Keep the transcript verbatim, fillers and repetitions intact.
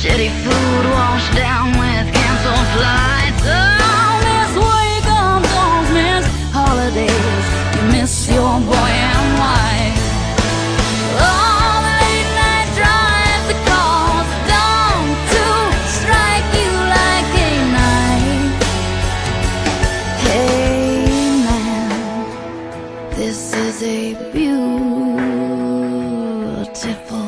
Shitty food washed down with canceled flights. Oh, miss Wake-up calls, miss holidays. You miss your boy and wife. All the late night drives, the calls, dawn to strike you like a knife. Hey man, this is a beautiful